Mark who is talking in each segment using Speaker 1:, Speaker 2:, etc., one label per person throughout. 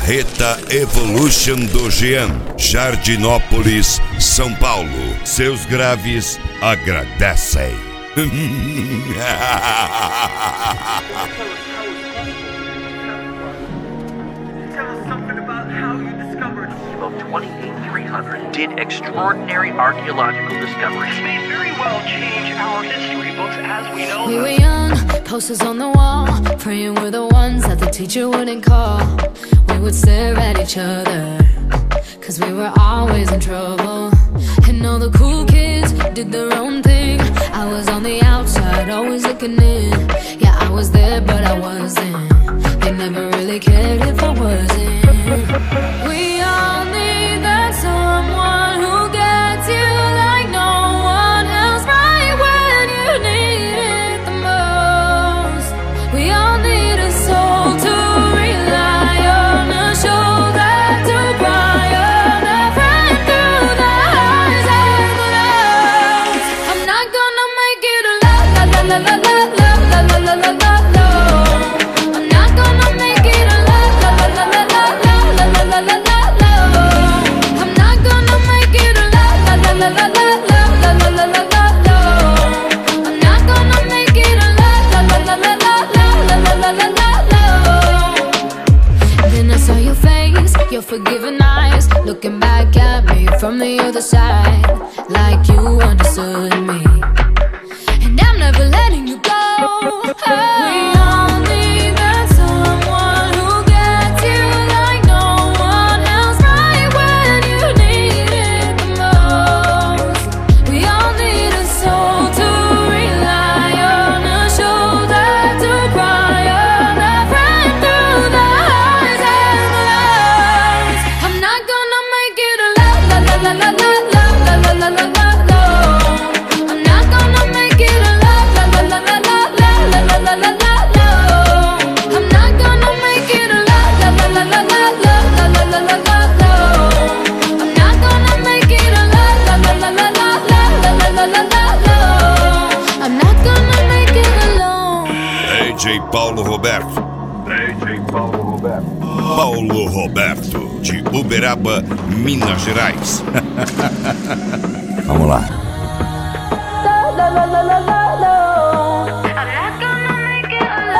Speaker 1: Carreta Evolution do Jean, Jardinópolis, São Paulo. Seus graves agradecem.
Speaker 2: Of 28300 did extraordinary archaeological discoveries.
Speaker 3: This may very well change our history books as we know
Speaker 4: We
Speaker 3: them.
Speaker 4: were young, posters on the wall, praying we're the ones that the teacher wouldn't call. We would stare at each other, cause we were always in trouble. And all the cool kids did their own thing. I was on the outside, always looking in. Yeah, I was there, but I wasn't. They never really cared if I wasn't. We all need that someone who gets you like no one else, right when you need it the most. We all need a soul to rely on, a shoulder to cry on, a friend through the highs and the lows. I'm not gonna make it a la la la la la la la la la la la la. I'm not gonna make it a la la la la la la la la la la la. I'm not gonna make it a la la la la la la la la la la la la. I'm not gonna make it a la la la la la la la la la la la. Then I saw your face, your forgiving eyes, looking back at me from the other side, like you understood me. And I'm never letting you go. We all need that someone who gets you like no one else, right when you need it the most. We all need a soul to rely on, a shoulder to cry on, a friend through the highs and the lows. I'm not gonna make it a la la la la la la la la la la la. I'm not gonna make it a la la la la la la la la la la la. I'm not gonna make it a la la la la la la la la la la la. I'm not gonna make it a la la la la la la la la la la la. I'm not gonna make it alone.
Speaker 1: DJ Paulo Roberto. Paulo Roberto, de Uberaba, Minas Gerais. Vamos lá.
Speaker 4: I'm not gonna make it alone.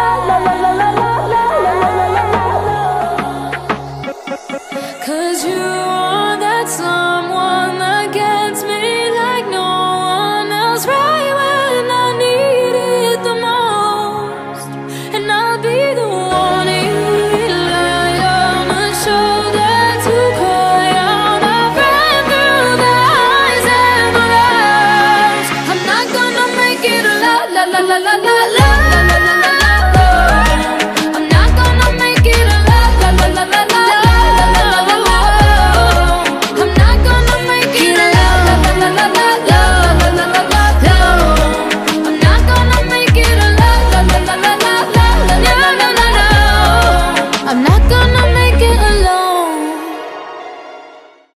Speaker 4: Cause you are that someone that gets me like no one else, right when I need it the most. And I'll be the one you rely on, a shoulder to cry on, a friend through the highs and the lows. I'm not gonna make it a la la la la la la la.